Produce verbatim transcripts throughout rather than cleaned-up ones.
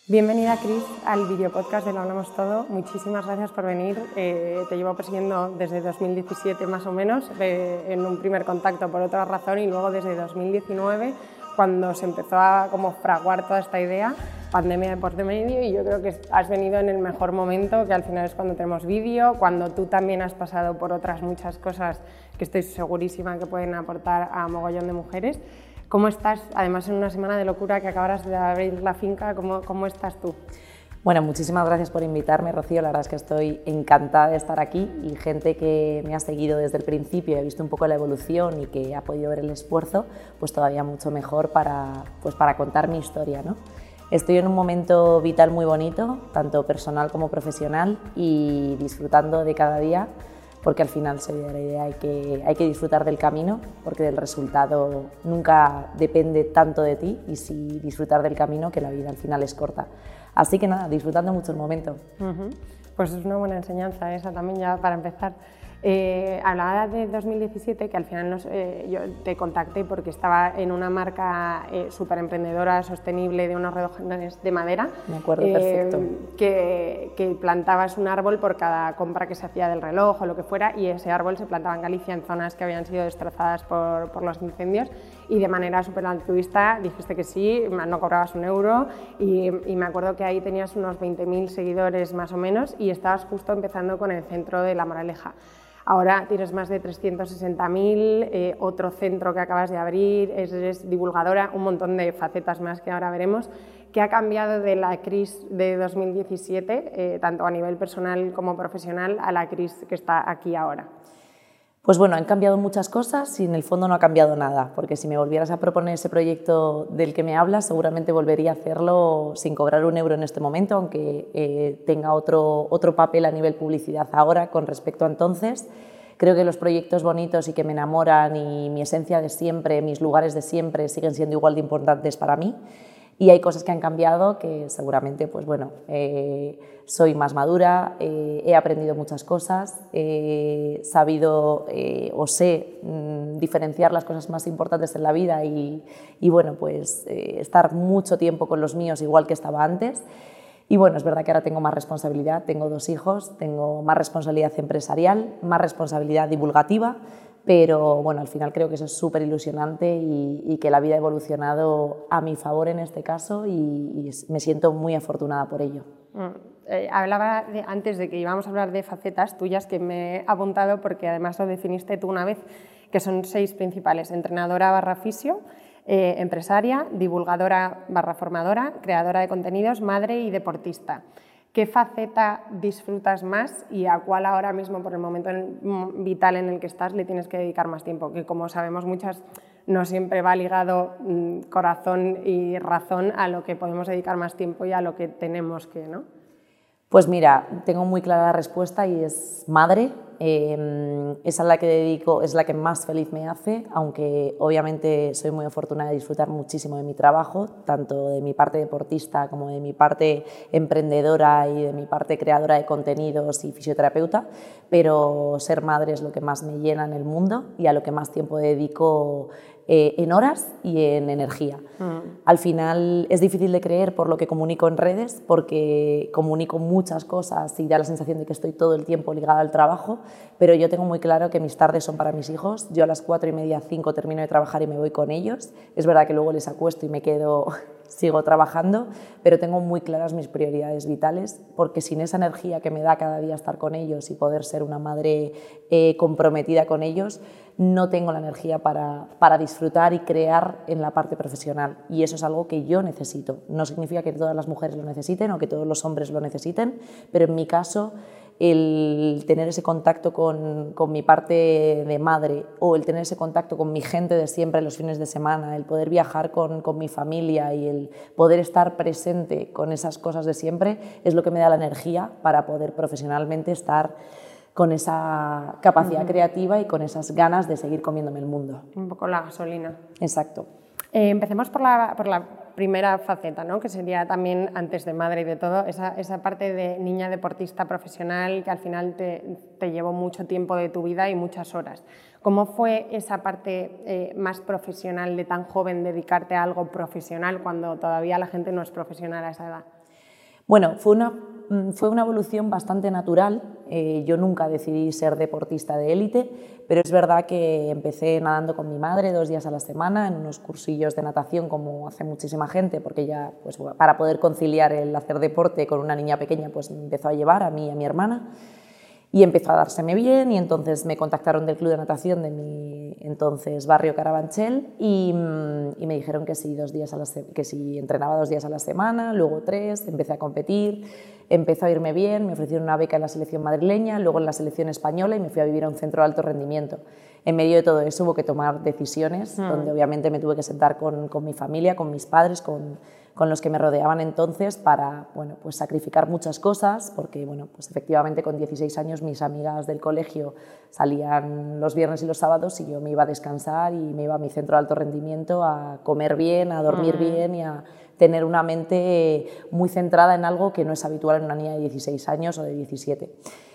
Bienvenida, Cris, al videopodcast de Lo Hablamos Todo. Muchísimas gracias por venir. Eh, te llevo persiguiendo desde dos mil diecisiete más o menos, eh, en un primer contacto por otra razón, y luego desde dos mil diecinueve, cuando se empezó a como fraguar toda esta idea, pandemia de por medio, y yo creo que has venido en el mejor momento, que al final es cuando tenemos vídeo, cuando tú también has pasado por otras muchas cosas que estoy segurísima que pueden aportar a mogollón de mujeres. ¿Cómo estás? Además, en una semana de locura que acabas de abrir la finca, ¿cómo, cómo estás tú? Bueno, muchísimas gracias por invitarme, Rocío. La verdad es que estoy encantada de estar aquí, y gente que me ha seguido desde el principio y ha visto un poco la evolución y que ha podido ver el esfuerzo, pues todavía mucho mejor para, pues para contar mi historia, ¿no? Estoy en un momento vital muy bonito, tanto personal como profesional, y disfrutando de cada día, porque al final soy de la idea hay que hay que disfrutar del camino, porque del resultado nunca depende tanto de ti, y sí disfrutar del camino, que la vida al final es corta. Así que nada, disfrutando mucho el momento. Uh-huh. Pues es una buena enseñanza esa también, ya para empezar. Eh, hablaba de dos mil diecisiete, que al final nos, eh, yo te contacté porque estaba en una marca eh, súper emprendedora, sostenible, de unos relojes de madera. Me acuerdo, eh, perfecto. Que, que plantabas un árbol por cada compra que se hacía del reloj o lo que fuera, y ese árbol se plantaba en Galicia, en zonas que habían sido destrozadas por, por los incendios, y de manera súper altruista dijiste que sí, no cobrabas un euro, y, y me acuerdo que ahí tenías unos veinte mil seguidores más o menos, y estabas justo empezando con el centro de La Moraleja. Ahora tienes más de trescientos sesenta mil, eh, otro centro que acabas de abrir, eres divulgadora, un montón de facetas más que ahora veremos. ¿Qué ha cambiado de la Cris de dos mil diecisiete, eh, tanto a nivel personal como profesional, a la Cris que está aquí ahora? Pues bueno, han cambiado muchas cosas y en el fondo no ha cambiado nada, porque si me volvieras a proponer ese proyecto del que me hablas, seguramente volvería a hacerlo sin cobrar un euro en este momento, aunque eh, tenga otro, otro papel a nivel publicidad ahora con respecto a entonces. Creo que los proyectos bonitos y que me enamoran, y mi esencia de siempre, mis lugares de siempre, siguen siendo igual de importantes para mí. Y hay cosas que han cambiado que seguramente, pues bueno, eh, soy más madura, eh, he aprendido muchas cosas, he sabido eh, o sé mm, diferenciar las cosas más importantes en la vida, y, y bueno, pues eh, estar mucho tiempo con los míos igual que estaba antes. Y bueno, es verdad que ahora tengo más responsabilidad, tengo dos hijos, tengo más responsabilidad empresarial, más responsabilidad divulgativa, pero bueno, al final creo que eso es súper ilusionante, y, y que la vida ha evolucionado a mi favor en este caso, y, y me siento muy afortunada por ello. Mm. Eh, hablaba de, antes de que íbamos a hablar de facetas tuyas, que me he apuntado porque además lo definiste tú una vez, que son seis principales: entrenadora barra fisio, eh, empresaria, divulgadora barra formadora, creadora de contenidos, madre y deportista. ¿Qué faceta disfrutas más y a cuál ahora mismo, por el momento vital en el que estás, le tienes que dedicar más tiempo? Que, como sabemos muchas, no siempre va ligado mmm, corazón y razón a lo que podemos dedicar más tiempo y a lo que tenemos que, ¿no? Pues mira, tengo muy clara la respuesta, y es madre. Eh, esa es la que dedico, es la que más feliz me hace, aunque obviamente soy muy afortunada de disfrutar muchísimo de mi trabajo, tanto de mi parte deportista como de mi parte emprendedora y de mi parte creadora de contenidos y fisioterapeuta, pero ser madre es lo que más me llena en el mundo y a lo que más tiempo dedico eh, en horas y en energía. Mm. Al final es difícil de creer por lo que comunico en redes, porque comunico muchas cosas y da la sensación de que estoy todo el tiempo ligada al trabajo, pero yo tengo muy claro que mis tardes son para mis hijos. Yo a las cuatro y media, cinco termino de trabajar y me voy con ellos. Es verdad que luego les acuesto y me quedo, sigo trabajando, pero tengo muy claras mis prioridades vitales, porque sin esa energía que me da cada día estar con ellos y poder ser una madre eh, comprometida con ellos, no tengo la energía para, para disfrutar y crear en la parte profesional, y eso es algo que yo necesito. No significa que todas las mujeres lo necesiten o que todos los hombres lo necesiten, pero en mi caso el tener ese contacto con, con mi parte de madre, o el tener ese contacto con mi gente de siempre los fines de semana, el poder viajar con, con mi familia y el poder estar presente con esas cosas de siempre, es lo que me da la energía para poder profesionalmente estar con esa capacidad uh-huh. creativa y con esas ganas de seguir comiéndome el mundo. Un poco la gasolina. Exacto. Eh, empecemos por la, por la primera faceta, ¿no? Que sería también, antes de madre y de todo, esa, esa parte de niña deportista profesional que al final te, te llevó mucho tiempo de tu vida y muchas horas. ¿Cómo fue esa parte eh, más profesional de tan joven, dedicarte a algo profesional cuando todavía la gente no es profesional a esa edad? Bueno, fue una, fue una evolución bastante natural. Eh, yo nunca decidí ser deportista de élite, pero es verdad que empecé nadando con mi madre dos días a la semana en unos cursillos de natación como hace muchísima gente, porque ella, pues, para poder conciliar el hacer deporte con una niña pequeña, pues me empezó a llevar a mí y a mi hermana. Y empezó a dárseme bien y entonces me contactaron del club de natación de mi entonces barrio Carabanchel y, y me dijeron que si, dos días a la que si entrenaba dos días a la semana, luego tres, empecé a competir, empezó a irme bien, me ofrecieron una beca en la selección madrileña, luego en la selección española y me fui a vivir a un centro de alto rendimiento. En medio de todo eso hubo que tomar decisiones, mm. donde obviamente me tuve que sentar con, con mi familia, con mis padres, con, con los que me rodeaban entonces para, bueno, pues sacrificar muchas cosas, porque bueno, pues efectivamente con dieciséis años mis amigas del colegio salían los viernes y los sábados y yo me iba a descansar y me iba a mi centro de alto rendimiento a comer bien, a dormir mm. bien y a tener una mente muy centrada en algo que no es habitual en una niña de dieciséis años o de diecisiete.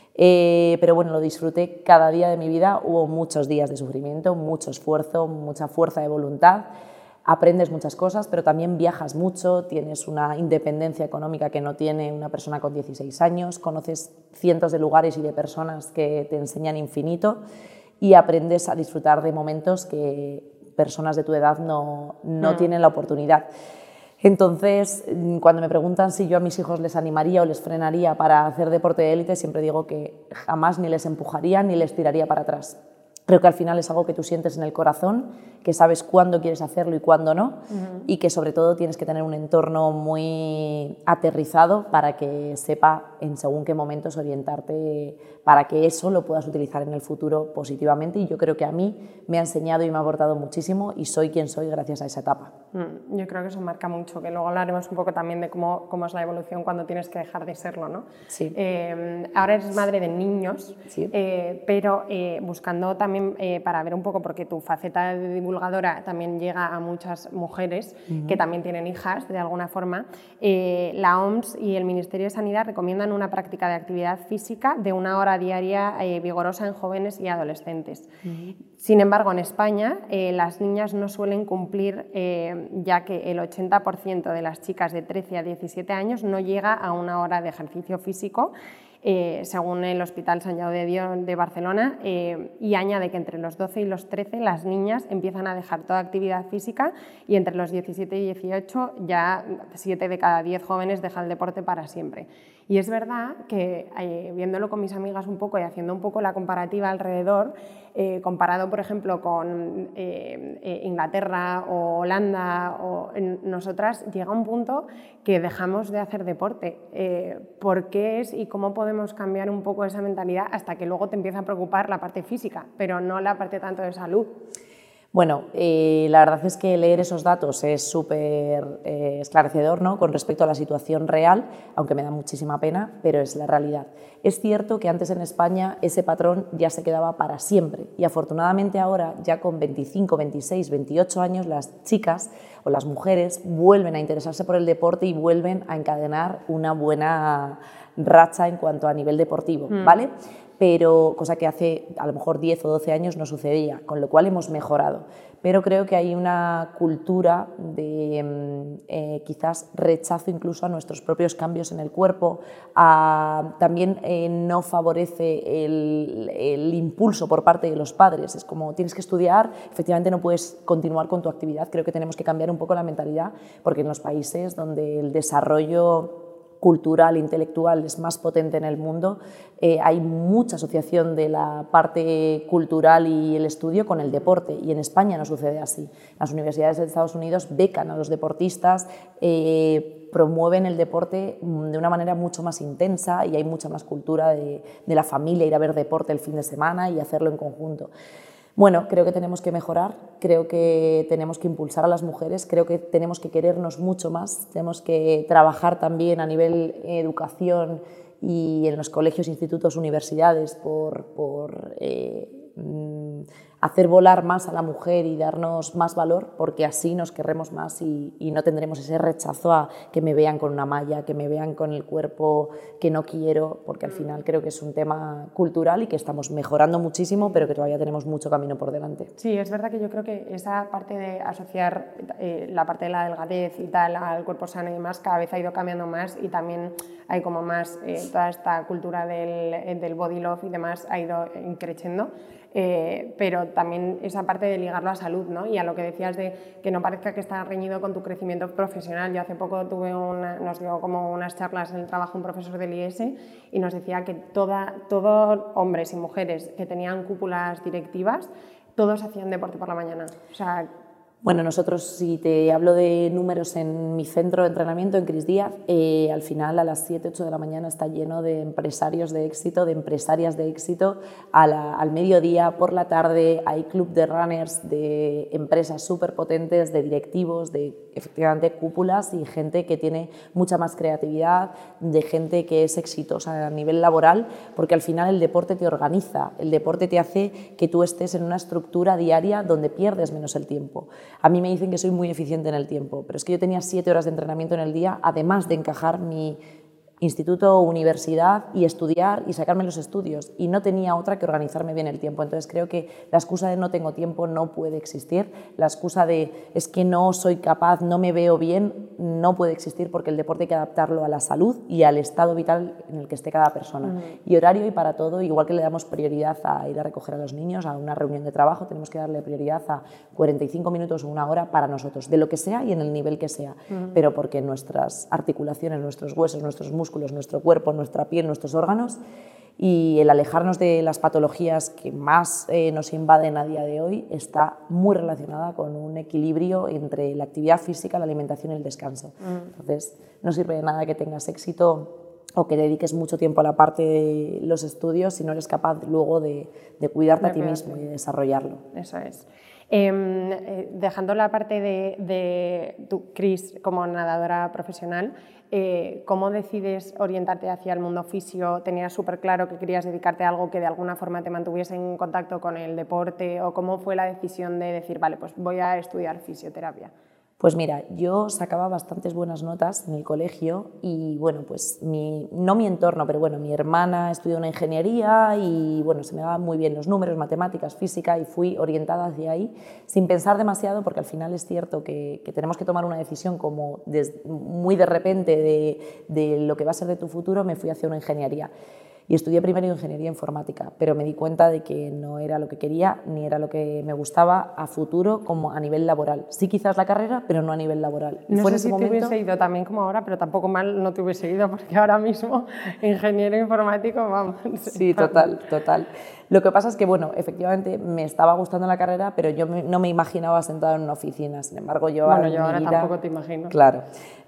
Eh, pero bueno, lo disfruté cada día de mi vida, hubo muchos días de sufrimiento, mucho esfuerzo, mucha fuerza de voluntad, aprendes muchas cosas, pero también viajas mucho, tienes una independencia económica que no tiene una persona con dieciséis años, conoces cientos de lugares y de personas que te enseñan infinito y aprendes a disfrutar de momentos que personas de tu edad no, no mm. tienen la oportunidad. Entonces, cuando me preguntan si yo a mis hijos les animaría o les frenaría para hacer deporte de élite, siempre digo que jamás ni les empujaría ni les tiraría para atrás. Creo que al final es algo que tú sientes en el corazón, que sabes cuándo quieres hacerlo y cuándo no, uh-huh. y que sobre todo tienes que tener un entorno muy aterrizado para que sepa en según qué momentos orientarte para que eso lo puedas utilizar en el futuro positivamente, y yo creo que a mí me ha enseñado y me ha aportado muchísimo y soy quien soy gracias a esa etapa. Mm, yo creo que eso marca mucho, que luego hablaremos un poco también de cómo, cómo es la evolución cuando tienes que dejar de serlo, ¿no? Sí. Eh, ahora eres madre de niños, sí. eh, pero eh, buscando también eh, para ver un poco, porque tu faceta de divulgadora también llega a muchas mujeres uh-huh. que también tienen hijas de alguna forma, eh, la O M S y el Ministerio de Sanidad recomiendan una práctica de actividad física de una hora diaria eh, vigorosa en jóvenes y adolescentes. Uh-huh. Sin embargo, en España eh, las niñas no suelen cumplir, eh, ya que el ochenta por ciento de las chicas de trece a diecisiete años no llega a una hora de ejercicio físico, eh, según el Hospital Sant Jau de Dios de Barcelona, eh, y añade que entre los doce y los trece las niñas empiezan a dejar toda actividad física y entre los diecisiete y dieciocho ya siete de cada diez jóvenes dejan el deporte para siempre. Y es verdad que, eh, viéndolo con mis amigas un poco y haciendo un poco la comparativa alrededor, eh, comparado, por ejemplo, con eh, eh, Inglaterra o Holanda, o en, nosotras llega un punto que dejamos de hacer deporte. Eh, ¿Por qué es y cómo podemos cambiar un poco esa mentalidad hasta que luego te empieza a preocupar la parte física, pero no la parte tanto de salud? Bueno, eh, la verdad es que leer esos datos es súper eh, esclarecedor, ¿no?, con respecto a la situación real, aunque me da muchísima pena, pero es la realidad. Es cierto que antes en España ese patrón ya se quedaba para siempre y afortunadamente ahora, ya con veinticinco, veintiséis, veintiocho años, las chicas o las mujeres vuelven a interesarse por el deporte y vuelven a encadenar una buena racha en cuanto a nivel deportivo, mm. ¿vale? Pero cosa que hace a lo mejor diez o doce años no sucedía, con lo cual hemos mejorado. Pero creo que hay una cultura de eh, quizás rechazo incluso a nuestros propios cambios en el cuerpo, a, también eh, no favorece el, el impulso por parte de los padres. Es como tienes que estudiar, efectivamente no puedes continuar con tu actividad. Creo que tenemos que cambiar un poco la mentalidad, porque en los países donde el desarrollo cultural, intelectual es más potente en el mundo, eh, hay mucha asociación de la parte cultural y el estudio con el deporte, y en España no sucede así. Las universidades de Estados Unidos becan a los deportistas, eh, promueven el deporte de una manera mucho más intensa y hay mucha más cultura de, de la familia, ir a ver deporte el fin de semana y hacerlo en conjunto. Bueno, creo que tenemos que mejorar, creo que tenemos que impulsar a las mujeres, creo que tenemos que querernos mucho más, tenemos que trabajar también a nivel educación y en los colegios, institutos, universidades por, por eh, hacer volar más a la mujer y darnos más valor, porque así nos querremos más y, y no tendremos ese rechazo a que me vean con una malla, que me vean con el cuerpo que no quiero, porque al final creo que es un tema cultural y que estamos mejorando muchísimo, pero que todavía tenemos mucho camino por delante. Sí, es verdad que yo creo que esa parte de asociar eh, la parte de la delgadez y tal al cuerpo sano y demás cada vez ha ido cambiando más, y también hay como más eh, toda esta cultura del, del body love y demás ha ido creciendo. Eh, pero también esa parte de ligarlo a salud, ¿no? Y a lo que decías de que no parezca que está reñido con tu crecimiento profesional. Yo hace poco tuve una, nos dio como unas charlas en el trabajo un profesor del I E S y nos decía que toda, todos hombres y mujeres que tenían cúpulas directivas, todos hacían deporte por la mañana. O sea, bueno, nosotros, si te hablo de números en mi centro de entrenamiento, en Cris Díaz, eh, al final a las siete, ocho de la mañana está lleno de empresarios de éxito, de empresarias de éxito. A la, al mediodía, por la tarde, hay club de runners, de empresas súper potentes, de directivos, de efectivamente cúpulas y gente que tiene mucha más creatividad, de gente que es exitosa a nivel laboral, porque al final el deporte te organiza, el deporte te hace que tú estés en una estructura diaria donde pierdes menos el tiempo. A mí me dicen que soy muy eficiente en el tiempo, pero es que yo tenía siete horas de entrenamiento en el día, además de encajar mi instituto o universidad y estudiar y sacarme los estudios, y no tenía otra que organizarme bien el tiempo. Entonces creo que la excusa de no tengo tiempo no puede existir, la excusa de es que no soy capaz, no me veo bien, no puede existir, porque el deporte hay que adaptarlo a la salud y al estado vital en el que esté cada persona. Uh-huh. Y horario y para todo, igual que le damos prioridad a ir a recoger a los niños a una reunión de trabajo, tenemos que darle prioridad a cuarenta y cinco minutos o una hora para nosotros, de lo que sea y en el nivel que sea, uh-huh. pero porque nuestras articulaciones, nuestros huesos, nuestros músculos, nuestro cuerpo, nuestra piel, nuestros órganos, y el alejarnos de las patologías que más eh, nos invaden a día de hoy está muy relacionada con un equilibrio entre la actividad física, la alimentación y el descanso. Mm. Entonces, no sirve de nada que tengas éxito o que dediques mucho tiempo a la parte de los estudios si no eres capaz luego de, de cuidarte de a ti mismo y de desarrollarlo. Eso es. Eh, dejando la parte de, de tu, Cris, como nadadora profesional, eh, ¿cómo decides orientarte hacia el mundo fisio? ¿Tenías súper claro que querías dedicarte a algo que de alguna forma te mantuviese en contacto con el deporte? ¿O cómo fue la decisión de decir, vale, pues voy a estudiar fisioterapia? Pues mira, yo sacaba bastantes buenas notas en el colegio y bueno, pues mi, no mi entorno, pero bueno, mi hermana estudió una ingeniería y bueno, se me daban muy bien los números, matemáticas, física, y fui orientada hacia ahí sin pensar demasiado, porque al final es cierto que, que tenemos que tomar una decisión como des, muy de repente de, de lo que va a ser de tu futuro. Me fui hacia una ingeniería. Y estudié primero ingeniería informática, pero me di cuenta de que no era lo que quería ni era lo que me gustaba a futuro como a nivel laboral. Sí, quizás la carrera, pero no a nivel laboral. No Fue sé en ese si momento... te hubiese ido también como ahora, pero tampoco mal no te hubiese ido, porque ahora mismo ingeniero informático, vamos. Sí, total, total. Lo que pasa es que, bueno, efectivamente me estaba gustando la carrera, pero yo me, no me imaginaba sentada en una oficina. Sin embargo, yo... Bueno, yo ahora vida, tampoco te imagino. Claro.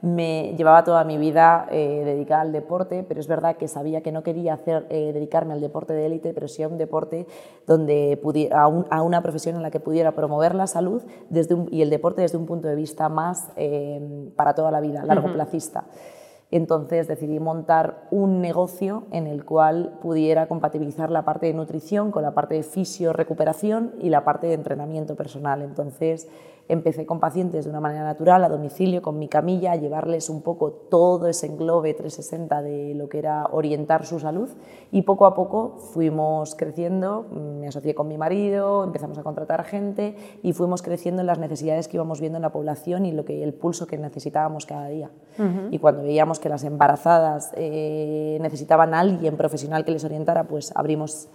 Me llevaba toda mi vida eh, dedicada al deporte, pero es verdad que sabía que no quería hacer, eh, dedicarme al deporte de élite, pero sí a un deporte donde pudiera, a, un, a una profesión en la que pudiera promover la salud desde un, y el deporte desde un punto de vista más eh, para toda la vida, largoplacista. Uh-huh. Entonces decidí montar un negocio en el cual pudiera compatibilizar la parte de nutrición con la parte de fisio-recuperación y la parte de entrenamiento personal. Entonces empecé con pacientes de una manera natural, a domicilio, con mi camilla, a llevarles un poco todo ese englobe trescientos sesenta de lo que era orientar su salud, y poco a poco fuimos creciendo. Me asocié con mi marido, empezamos a contratar gente y fuimos creciendo en las necesidades que íbamos viendo en la población y lo que, el pulso que necesitábamos cada día. Uh-huh. Y cuando veíamos que las embarazadas eh, necesitaban a alguien profesional que les orientara, pues abrimos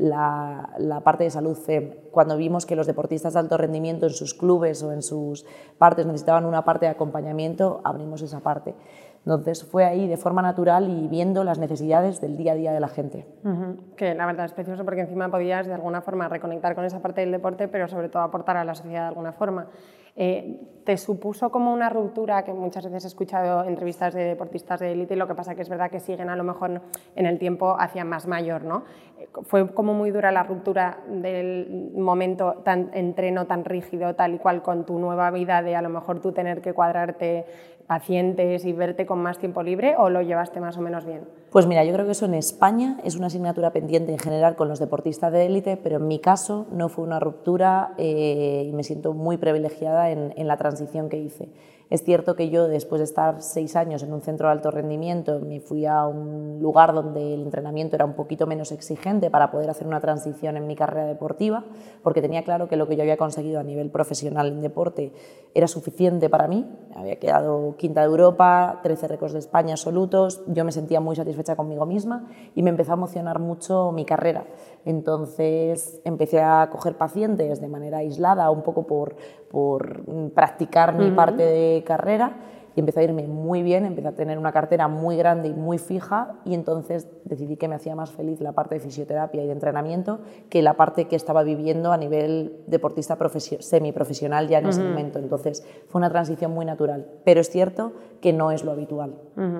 la, la parte de salud F E M. Cuando vimos que los deportistas de alto rendimiento en sus clubes o en sus partes necesitaban una parte de acompañamiento, abrimos esa parte. Entonces fue ahí de forma natural y viendo las necesidades del día a día de la gente. Uh-huh. Que la verdad es precioso, porque encima podías de alguna forma reconectar con esa parte del deporte, pero sobre todo aportar a la sociedad de alguna forma. Eh, ¿Te supuso como una ruptura, que muchas veces he escuchado entrevistas de deportistas de élite, y lo que pasa que es verdad que siguen a lo mejor en el tiempo hacia más mayor, ¿no? ¿Fue como muy dura la ruptura del momento tan entreno, tan rígido, tal y cual, con tu nueva vida, de a lo mejor tú tener que cuadrarte pacientes y verte con más tiempo libre, o lo llevaste más o menos bien? Pues mira, yo creo que eso en España es una asignatura pendiente en general con los deportistas de élite, pero en mi caso no fue una ruptura eh, y me siento muy privilegiada en, en la transición que hice. Es cierto que yo, después de estar seis años en un centro de alto rendimiento, me fui a un lugar donde el entrenamiento era un poquito menos exigente para poder hacer una transición en mi carrera deportiva, porque tenía claro que lo que yo había conseguido a nivel profesional en deporte era suficiente para mí. Había quedado quinta de Europa, trece récords de España absolutos, yo me sentía muy satisfecha conmigo misma y me empezó a emocionar mucho mi carrera. Entonces empecé a coger pacientes de manera aislada, un poco por, por practicar mi uh-huh. parte de carrera, y empezó a irme muy bien, empecé a tener una cartera muy grande y muy fija, y entonces decidí que me hacía más feliz la parte de fisioterapia y de entrenamiento que la parte que estaba viviendo a nivel deportista semiprofesional ya en uh-huh. ese momento. Entonces fue una transición muy natural, pero es cierto que no es lo habitual. Uh-huh.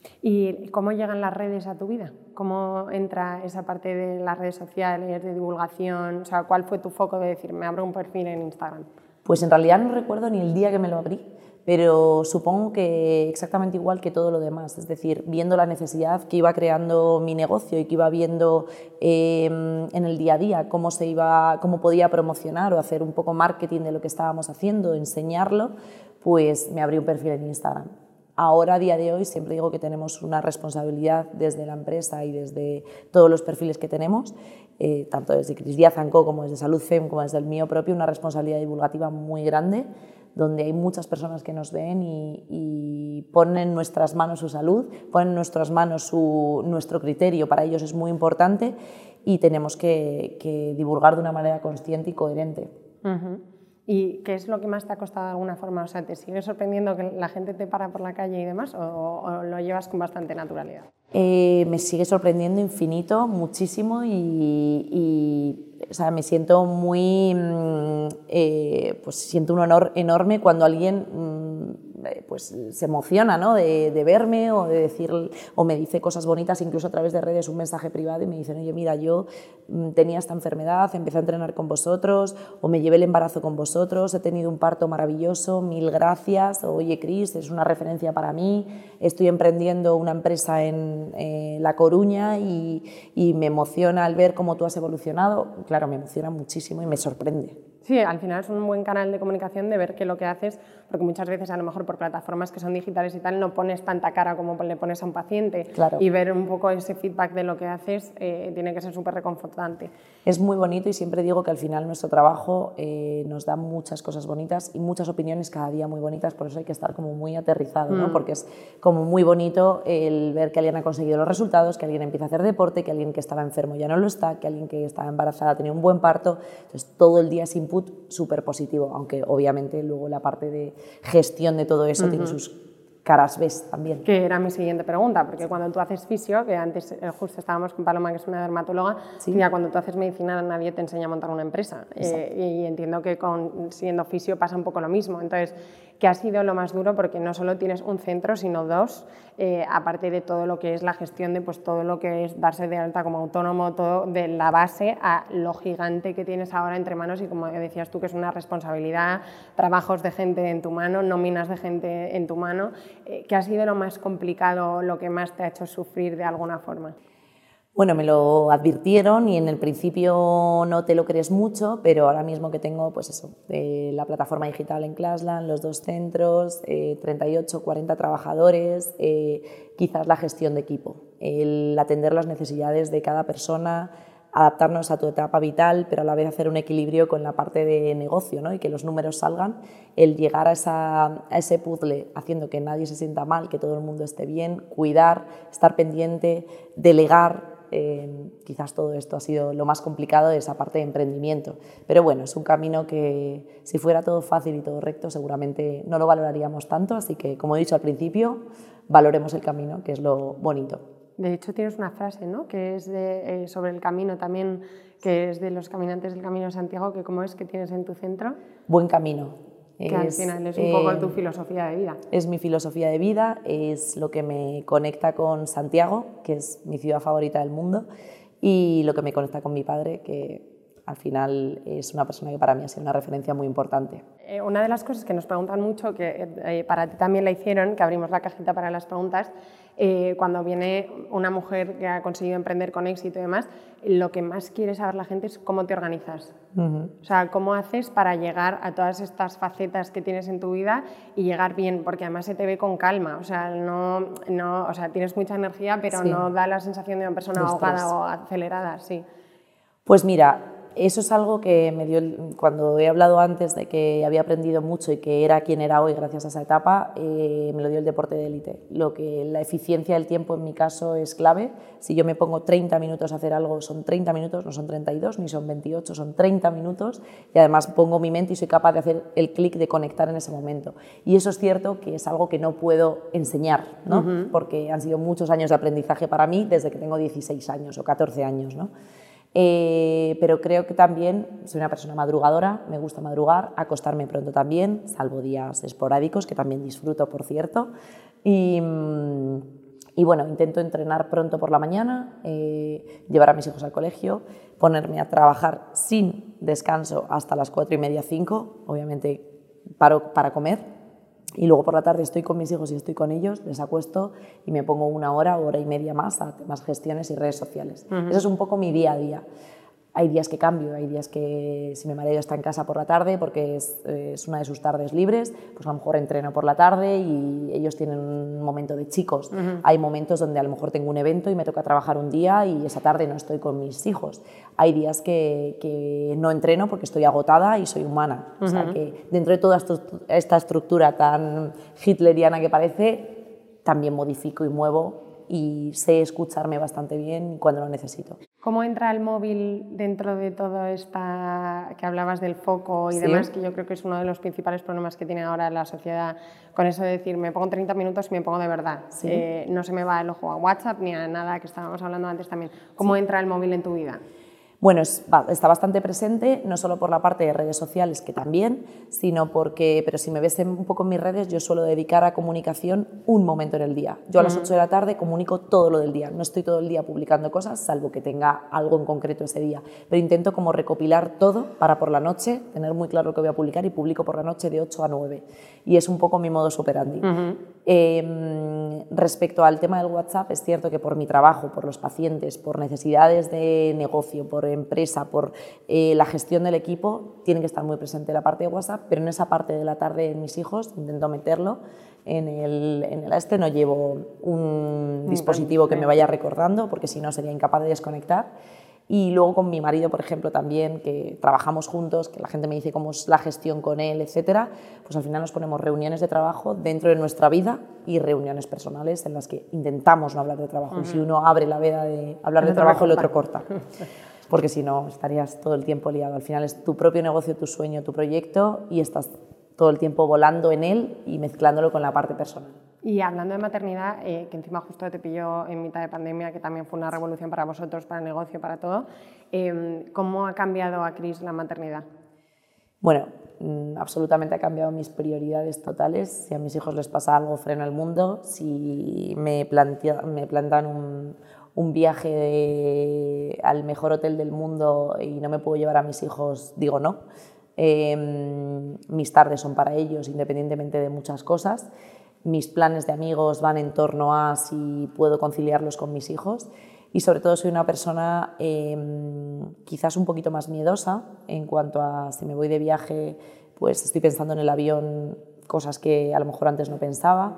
¿Y cómo llegan las redes a tu vida? ¿Cómo entra esa parte de las redes sociales, de divulgación? O sea, ¿cuál fue tu foco de decir, me abro un perfil en Instagram? Pues en realidad no recuerdo ni el día que me lo abrí, pero supongo que exactamente igual que todo lo demás, es decir, viendo la necesidad que iba creando mi negocio y que iba viendo eh, en el día a día cómo, se iba, cómo podía promocionar o hacer un poco marketing de lo que estábamos haciendo, enseñarlo, pues me abrí un perfil en Instagram. Ahora, a día de hoy, siempre digo que tenemos una responsabilidad desde la empresa y desde todos los perfiles que tenemos, eh, tanto desde Cris Díaz and Co como desde Salud Fem como desde el mío propio, una responsabilidad divulgativa muy grande, donde hay muchas personas que nos ven y, y ponen en nuestras manos su salud, ponen en nuestras manos su, nuestro criterio, para ellos es muy importante y tenemos que, que divulgar de una manera consciente y coherente. Uh-huh. ¿Y qué es lo que más te ha costado de alguna forma? O sea, ¿te sigue sorprendiendo que la gente te para por la calle y demás, o, o lo llevas con bastante naturalidad? Eh, me sigue sorprendiendo infinito, muchísimo, y, y o sea, me siento muy, eh, pues siento un honor enorme cuando alguien pues, se emociona, ¿no? de, de verme o de decir, o me dice cosas bonitas, incluso a través de redes, un mensaje privado, y me dicen, oye, mira, yo tenía esta enfermedad, empecé a entrenar con vosotros, o me llevé el embarazo con vosotros, he tenido un parto maravilloso, mil gracias, o, oye, Cris, es una referencia para mí, estoy emprendiendo una empresa en eh, La Coruña y, y me emociona al ver cómo tú has evolucionado. Claro, me emociona muchísimo y me sorprende. Sí, al final es un buen canal de comunicación de ver que lo que haces, porque muchas veces a lo mejor por plataformas que son digitales y tal no pones tanta cara como le pones a un paciente, claro. Y ver un poco ese feedback de lo que haces eh, tiene que ser súper reconfortante. Es muy bonito y siempre digo que al final nuestro trabajo eh, nos da muchas cosas bonitas y muchas opiniones cada día muy bonitas, por eso hay que estar como muy aterrizado, ¿no? Mm. Porque es como muy bonito el ver que alguien ha conseguido los resultados, que alguien empieza a hacer deporte, que alguien que estaba enfermo ya no lo está, que alguien que estaba embarazada tiene un buen parto. Entonces todo el día es input súper positivo, aunque obviamente luego la parte de gestión de todo eso uh-huh. tiene sus caras ves también. Que era mi siguiente pregunta, porque cuando tú haces fisio, que antes eh, justo estábamos con Paloma, que es una dermatóloga, ¿sí? Ya cuando tú haces medicina nadie te enseña a montar una empresa, eh, y entiendo que con, siendo fisio pasa un poco lo mismo. Entonces, ¿qué ha sido lo más duro? Porque no solo tienes un centro, sino dos, eh, aparte de todo lo que es la gestión de pues, todo lo que es darse de alta como autónomo, todo de la base a lo gigante que tienes ahora entre manos, y como decías tú, que es una responsabilidad, trabajos de gente en tu mano, nóminas de gente en tu mano. Eh, ¿Qué ha sido lo más complicado, lo que más te ha hecho sufrir de alguna forma? Bueno, me lo advirtieron y en el principio no te lo crees mucho, pero ahora mismo que tengo pues eso, eh, la plataforma digital en Classland, los dos centros, eh, treinta y ocho, cuarenta trabajadores, eh, quizás la gestión de equipo, el atender las necesidades de cada persona, adaptarnos a tu etapa vital, pero a la vez hacer un equilibrio con la parte de negocio, ¿no? Y que los números salgan, el llegar a, esa, a ese puzzle haciendo que nadie se sienta mal, que todo el mundo esté bien, cuidar, estar pendiente, delegar. Eh, quizás todo esto ha sido lo más complicado de esa parte de emprendimiento, pero bueno, es un camino que si fuera todo fácil y todo recto seguramente no lo valoraríamos tanto, así que como he dicho al principio, valoremos el camino, que es lo bonito. De hecho tienes una frase, ¿no? Que es de, eh, sobre el camino también, que es de los caminantes del Camino de Santiago, que ¿cómo es que tienes en tu centro? Buen camino. Que es, al final es un eh, poco tu filosofía de vida. Es mi filosofía de vida, es lo que me conecta con Santiago, que es mi ciudad favorita del mundo, y lo que me conecta con mi padre, que al final es una persona que para mí ha sido una referencia muy importante. Eh, una de las cosas que nos preguntan mucho, que eh, para ti también la hicieron, que abrimos la cajita para las preguntas, eh, cuando viene una mujer que ha conseguido emprender con éxito y demás, lo que más quiere saber la gente es cómo te organizas. Uh-huh. O sea, cómo haces para llegar a todas estas facetas que tienes en tu vida y llegar bien, porque además se te ve con calma. O sea, no, no, o sea tienes mucha energía, pero sí, no da la sensación de una persona ahogada o acelerada. Sí. Pues mira, eso es algo que me dio, el, cuando he hablado antes de que había aprendido mucho y que era quien era hoy gracias a esa etapa, eh, me lo dio el deporte de élite. Lo que la eficiencia del tiempo en mi caso es clave. Si yo me pongo treinta minutos a hacer algo, son treinta minutos, no son treinta y dos, ni son veintiocho, son treinta minutos, y además pongo mi mente y soy capaz de hacer el clic de conectar en ese momento. Y eso es cierto que es algo que no puedo enseñar, ¿no? Uh-huh. Porque han sido muchos años de aprendizaje para mí desde que tengo dieciséis años o catorce años, ¿no? Eh, pero creo que también soy una persona madrugadora, me gusta madrugar, acostarme pronto también, salvo días esporádicos, que también disfruto, por cierto, y, y bueno, intento entrenar pronto por la mañana, eh, llevar a mis hijos al colegio, ponerme a trabajar sin descanso hasta las cuatro y media, cinco, obviamente paro para comer. Y luego por la tarde estoy con mis hijos y estoy con ellos, les acuesto y me pongo una hora, hora y media más a temas gestiones y redes sociales. Uh-huh. Eso es un poco mi día a día. Hay días que cambio, hay días que si mi marido está en casa por la tarde porque es, es una de sus tardes libres, pues a lo mejor entreno por la tarde y ellos tienen un momento de chicos. Uh-huh. Hay momentos donde a lo mejor tengo un evento y me toca trabajar un día y esa tarde no estoy con mis hijos. Hay días que, que no entreno porque estoy agotada y soy humana. Uh-huh. O sea que dentro de toda esta estructura tan hitleriana que parece, también modifico y muevo y sé escucharme bastante bien cuando lo necesito. ¿Cómo entra el móvil dentro de todo esta que hablabas del foco y ¿sí? demás, que yo creo que es uno de los principales problemas que tiene ahora la sociedad con eso de decir me pongo treinta minutos y me pongo de verdad? ¿Sí? Eh, no se me va el ojo a WhatsApp ni a nada que estábamos hablando antes también. ¿Cómo ¿sí? entra el móvil en tu vida? Bueno, es, va, está bastante presente, no solo por la parte de redes sociales, que también, sino porque, pero si me ves en, un poco en mis redes, yo suelo dedicar a comunicación un momento en el día. Yo a las ocho de la tarde comunico todo lo del día, no estoy todo el día publicando cosas, salvo que tenga algo en concreto ese día, pero intento como recopilar todo para por la noche, tener muy claro lo que voy a publicar y publico por la noche de ocho a nueve. Y es un poco mi modus operandi. Uh-huh. Eh, respecto al tema del WhatsApp, es cierto que por mi trabajo, por los pacientes, por necesidades de negocio, por empresa, por eh, la gestión del equipo, tiene que estar muy presente la parte de WhatsApp, pero en esa parte de la tarde de mis hijos intento meterlo. En el, en el este no llevo un dispositivo que me vaya recordando, porque si no sería incapaz de desconectar. Y luego con mi marido, por ejemplo, también, que trabajamos juntos, que la gente me dice cómo es la gestión con él, etcétera, pues al final nos ponemos reuniones de trabajo dentro de nuestra vida y reuniones personales en las que intentamos no hablar de trabajo. Uh-huh. Y si uno abre la veda de hablar de trabajo, el otro corta. Porque si no, estarías todo el tiempo liado. Al final es tu propio negocio, tu sueño, tu proyecto y estás todo el tiempo volando en él y mezclándolo con la parte personal. Y hablando de maternidad, eh, que encima justo te pilló en mitad de pandemia, que también fue una revolución para vosotros, para el negocio, para todo, eh, ¿cómo ha cambiado a Cris la maternidad? Bueno, mmm, absolutamente ha cambiado mis prioridades totales. Si a mis hijos les pasa algo, freno el mundo. Si me, plantea, me plantan un, un viaje de, al mejor hotel del mundo y no me puedo llevar a mis hijos, digo no. Eh, mis tardes son para ellos, independientemente de muchas cosas. Mis planes de amigos van en torno a si puedo conciliarlos con mis hijos y sobre todo soy una persona eh, quizás un poquito más miedosa en cuanto a si me voy de viaje, pues estoy pensando en el avión cosas que a lo mejor antes no pensaba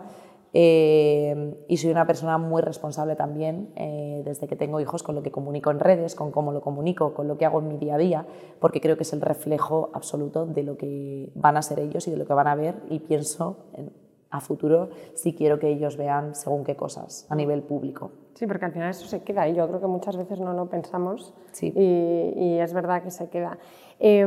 eh, y soy una persona muy responsable también eh, desde que tengo hijos con lo que comunico en redes, con cómo lo comunico, con lo que hago en mi día a día, porque creo que es el reflejo absoluto de lo que van a ser ellos y de lo que van a ver y pienso en a futuro si quiero que ellos vean según qué cosas a nivel público. Sí, porque al final eso se queda y yo creo que muchas veces no lo pensamos sí. y, y es verdad que se queda. Eh,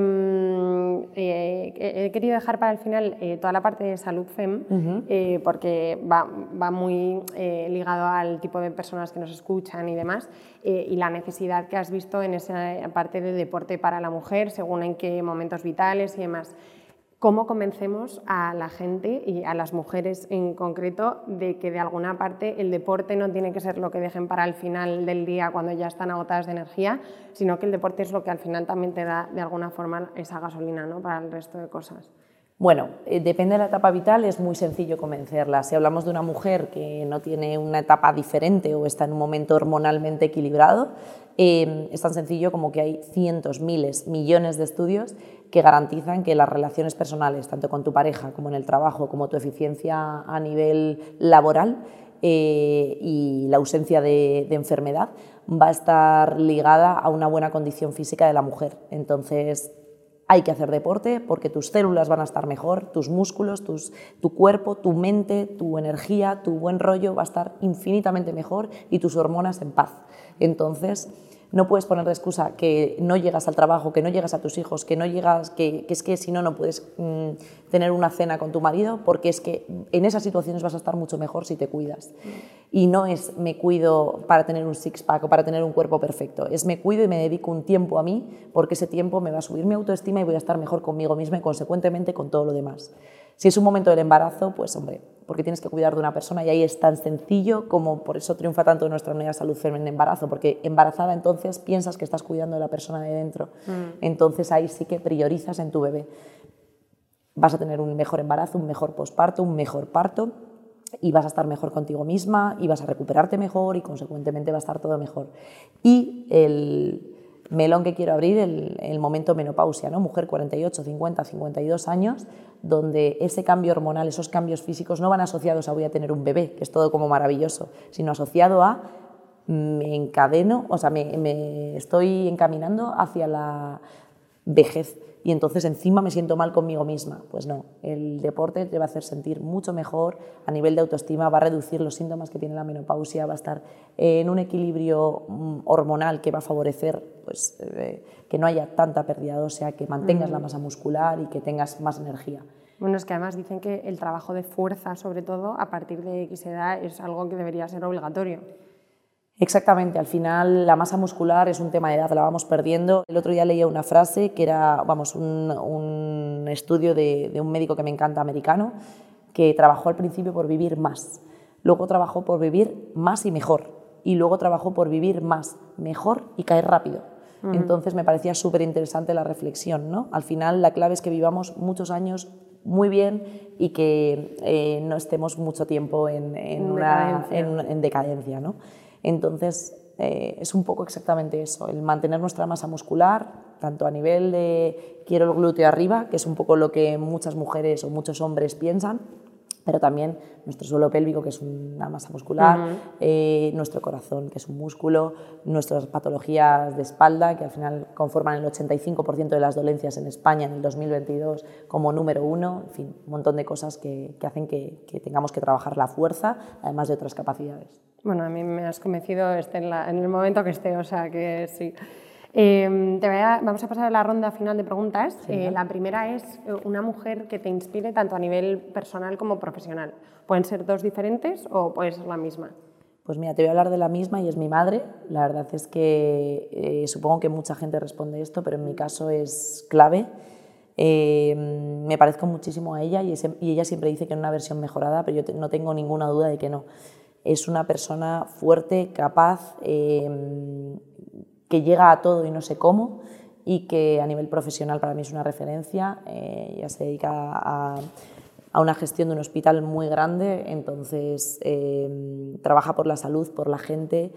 eh, he querido dejar para el final eh, toda la parte de salud fem uh-huh. eh, porque va, va muy eh, ligado al tipo de personas que nos escuchan y demás eh, y la necesidad que has visto en esa parte de deporte para la mujer según en qué momentos vitales y demás. ¿cómo convencemos a la gente y a las mujeres en concreto de que de alguna parte el deporte no tiene que ser lo que dejen para el final del día cuando ya están agotadas de energía, sino que el deporte es lo que al final también te da de alguna forma esa gasolina, ¿no?, para el resto de cosas? Bueno, eh, depende de la etapa vital, es muy sencillo convencerla. Si hablamos de una mujer que no tiene una etapa diferente o está en un momento hormonalmente equilibrado, eh, es tan sencillo como que hay cientos, miles, millones de estudios que garantizan que las relaciones personales, tanto con tu pareja como en el trabajo, como tu eficiencia a nivel laboral eh, y la ausencia de, de enfermedad, va a estar ligada a una buena condición física de la mujer. Entonces, hay que hacer deporte porque tus células van a estar mejor, tus músculos, tus, tu cuerpo, tu mente, tu energía, tu buen rollo va a estar infinitamente mejor y tus hormonas en paz. Entonces, no puedes poner de excusa que no llegas al trabajo, que no llegas a tus hijos, que no llegas, que, que es que si no, no puedes mmm, tener una cena con tu marido, porque es que en esas situaciones vas a estar mucho mejor si te cuidas. Y no es me cuido para tener un six-pack o para tener un cuerpo perfecto, es me cuido y me dedico un tiempo a mí, porque ese tiempo me va a subir mi autoestima y voy a estar mejor conmigo misma y consecuentemente con todo lo demás. Si es un momento del embarazo, pues hombre, porque tienes que cuidar de una persona y ahí es tan sencillo como por eso triunfa tanto nuestra unidad de salud en el embarazo, porque embarazada entonces piensas que estás cuidando de la persona de dentro, mm. entonces ahí sí que priorizas en tu bebé. Vas a tener un mejor embarazo, un mejor posparto, un mejor parto y vas a estar mejor contigo misma y vas a recuperarte mejor y consecuentemente va a estar todo mejor. Y el melón que quiero abrir, el, el momento menopausia, ¿no? Mujer cuarenta y ocho, cincuenta, cincuenta y dos años, donde ese cambio hormonal, esos cambios físicos no van asociados a voy a tener un bebé, que es todo como maravilloso, sino asociado a me encadeno, o sea, me, me estoy encaminando hacia la vejez y entonces encima me siento mal conmigo misma. Pues no, el deporte te va a hacer sentir mucho mejor a nivel de autoestima, va a reducir los síntomas que tiene la menopausia, va a estar en un equilibrio hormonal que va a favorecer pues, eh, que no haya tanta pérdida ósea, que mantengas mm. la masa muscular y que tengas más energía. Bueno, es que además dicen que el trabajo de fuerza, sobre todo, a partir de X edad, es algo que debería ser obligatorio. Exactamente, al final la masa muscular es un tema de edad, la vamos perdiendo. El otro día leía una frase que era, vamos, un, un estudio de, de un médico que me encanta, americano, que trabajó al principio por vivir más, luego trabajó por vivir más y mejor, y luego trabajó por vivir más, mejor y caer rápido. Uh-huh. Entonces me parecía súper interesante la reflexión, ¿no? Al final la clave es que vivamos muchos años muy bien y que eh, no estemos mucho tiempo en, en, una, decadencia. En, en decadencia, ¿no? Entonces, eh, es un poco exactamente eso, el mantener nuestra masa muscular, tanto a nivel de quiero el glúteo arriba, que es un poco lo que muchas mujeres o muchos hombres piensan, pero también nuestro suelo pélvico, que es una masa muscular, uh-huh. eh, nuestro corazón, que es un músculo, nuestras patologías de espalda, que al final conforman el ochenta y cinco por ciento de las dolencias en España en el dos mil veintidós como número uno, en fin, un montón de cosas que, que hacen que, que tengamos que trabajar la fuerza, además de otras capacidades. Bueno, a mí me has convencido esté en, la, en el momento que esté, o sea que sí. Eh, te voy a, vamos a pasar a la ronda final de preguntas. Eh, la primera es una mujer que te inspire tanto a nivel personal como profesional. ¿Pueden ser dos diferentes o puede ser la misma? Pues mira, te voy a hablar de la misma y es mi madre. La verdad es que eh, supongo que mucha gente responde esto, pero en mi caso es clave. Eh, me parezco muchísimo a ella y, ese, y ella siempre dice que en una versión mejorada, pero yo te, no tengo ninguna duda de que no. Es una persona fuerte, capaz, eh, que llega a todo y no sé cómo, y que a nivel profesional para mí es una referencia. Eh, ella se dedica a, a una gestión de un hospital muy grande, entonces eh, trabaja por la salud, por la gente,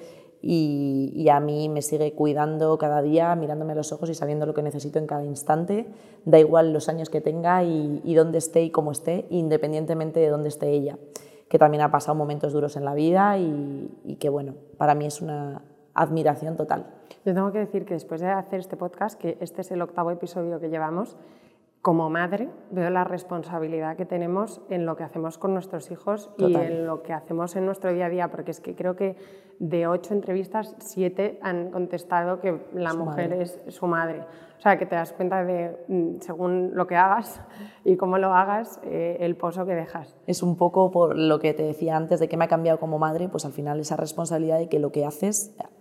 y, y a mí me sigue cuidando cada día, mirándome a los ojos y sabiendo lo que necesito en cada instante, da igual los años que tenga y, y dónde esté y cómo esté, independientemente de dónde esté ella, que también ha pasado momentos duros en la vida y, y que, bueno, para mí es una admiración total. Yo tengo que decir que después de hacer este podcast, que este es el octavo episodio que llevamos, como madre veo la responsabilidad que tenemos en lo que hacemos con nuestros hijos Total. Y en lo que hacemos en nuestro día a día, porque es que creo que de ocho entrevistas, siete han contestado que la su mujer madre. Es su madre. O sea, que te das cuenta de, según lo que hagas y cómo lo hagas, eh, el pozo que dejas. Es un poco por lo que te decía antes de que me ha cambiado como madre, pues al final esa responsabilidad de que lo que haces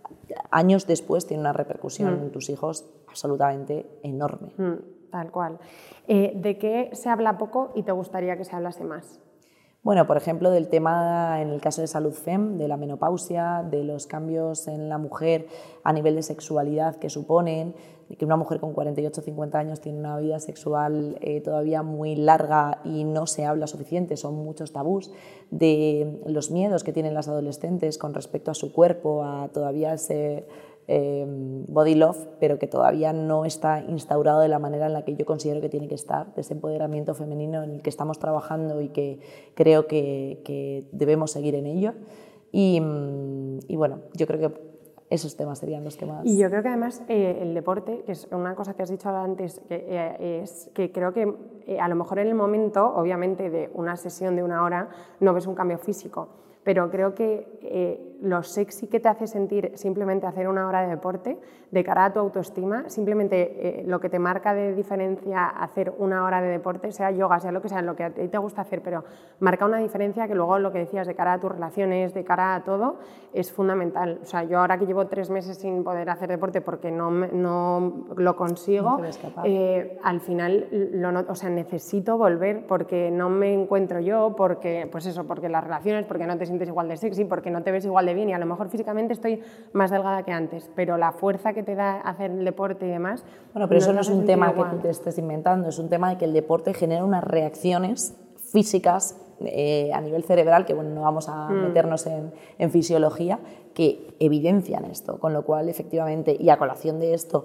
años después tiene una repercusión Mm. en tus hijos absolutamente enorme. Mm, tal cual. Eh, ¿De qué se habla poco y te gustaría que se hablase más? Bueno, por ejemplo, del tema, en el caso de salud fem, de la menopausia, de los cambios en la mujer a nivel de sexualidad que suponen, de que una mujer con cuarenta y ocho o cincuenta años tiene una vida sexual eh, todavía muy larga y no se habla suficiente, son muchos tabús, de los miedos que tienen las adolescentes con respecto a su cuerpo, a todavía ese eh, body love, pero que todavía no está instaurado de la manera en la que yo considero que tiene que estar, de ese empoderamiento femenino en el que estamos trabajando y que creo que, que debemos seguir en ello. Y, y bueno, yo creo que esos temas serían los que más... Y yo creo que además eh, el deporte, que es una cosa que has dicho antes, que, eh, es que creo que eh, a lo mejor en el momento, obviamente, de una sesión de una hora no ves un cambio físico, pero creo que eh, lo sexy que te hace sentir simplemente hacer una hora de deporte, de cara a tu autoestima, simplemente eh, lo que te marca de diferencia hacer una hora de deporte, sea yoga, sea lo que sea, lo que a ti te gusta hacer, pero marca una diferencia que luego lo que decías de cara a tus relaciones, de cara a todo, es fundamental. O sea, yo ahora que llevo tres meses sin poder hacer deporte porque no, me, no lo consigo, no te ves capaz. Eh, al final lo noto, o sea, necesito volver porque no me encuentro yo, porque, pues eso, porque las relaciones, porque no te sientes igual de sexy, porque no te ves igual de bien y a lo mejor físicamente estoy más delgada que antes, pero la fuerza que te da hacer el deporte y demás... Bueno, pero no eso no es un tema igual. que tú te estés inventando, es un tema de que el deporte genera unas reacciones físicas eh, a nivel cerebral, que bueno, no vamos a mm. meternos en, en fisiología, que evidencian esto, con lo cual efectivamente, y a colación de esto,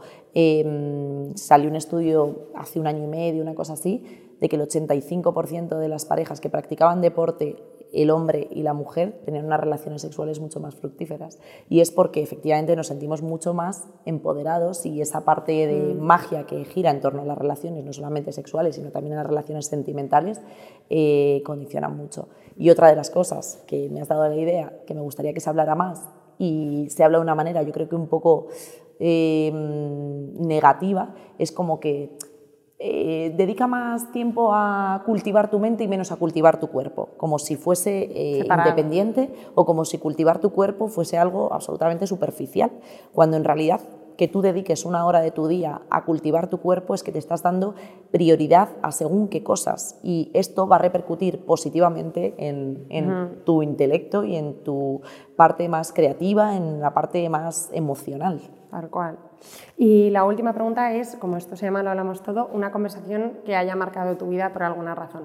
eh, salió un estudio hace un año y medio, una cosa así, de que el ochenta y cinco por ciento de las parejas que practicaban deporte, el hombre y la mujer, tenían unas relaciones sexuales mucho más fructíferas. Y es porque efectivamente nos sentimos mucho más empoderados y esa parte de mm. magia que gira en torno a las relaciones, no solamente sexuales, sino también a las relaciones sentimentales, eh, condicionan mucho. Y otra de las cosas que me has dado la idea, que me gustaría que se hablara más, y se habla de una manera, yo creo que un poco eh, negativa, es como que Eh, dedica más tiempo a cultivar tu mente y menos a cultivar tu cuerpo, como si fuese eh, independiente o como si cultivar tu cuerpo fuese algo absolutamente superficial, cuando en realidad que tú dediques una hora de tu día a cultivar tu cuerpo es que te estás dando prioridad a según qué cosas y esto va a repercutir positivamente en, en uh-huh. tu intelecto y en tu parte más creativa, en la parte más emocional. Tal cual. Y la última pregunta es, como esto se llama Lo hablamos todo, una conversación que haya marcado tu vida por alguna razón.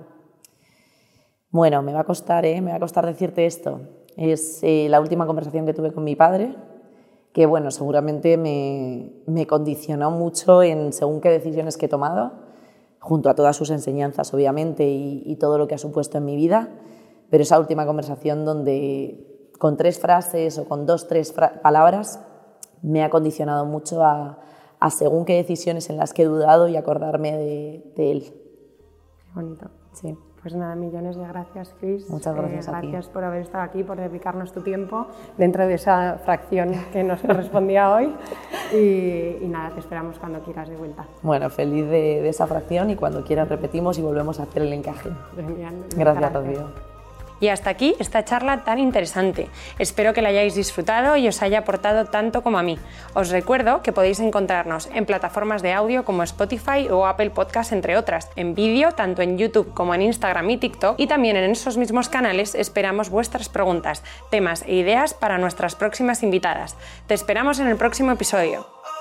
Bueno, me va a costar, ¿eh? Me va a costar decirte esto. Es eh, la última conversación que tuve con mi padre, que bueno, seguramente me, me condicionó mucho en según qué decisiones que he tomado, junto a todas sus enseñanzas, obviamente, y, y todo lo que ha supuesto en mi vida, pero esa última conversación donde con tres frases o con dos, tres fra- palabras me ha condicionado mucho a, a según qué decisiones en las que he dudado y acordarme de, de él. Qué bonito. Sí. Pues nada, millones de gracias, Cris. Muchas gracias eh, a ti. Gracias por haber estado aquí, por dedicarnos tu tiempo dentro de esa fracción que nos correspondía hoy. Y, y nada, te esperamos cuando quieras de vuelta. Bueno, feliz de, de esa fracción y cuando quieras repetimos y volvemos a hacer el encaje. Genial. Gracias, Rocío. Y hasta aquí esta charla tan interesante. Espero que la hayáis disfrutado y os haya aportado tanto como a mí. Os recuerdo que podéis encontrarnos en plataformas de audio como Spotify o Apple Podcast, entre otras, en vídeo tanto en YouTube como en Instagram y TikTok, y también en esos mismos canales esperamos vuestras preguntas, temas e ideas para nuestras próximas invitadas. Te esperamos en el próximo episodio.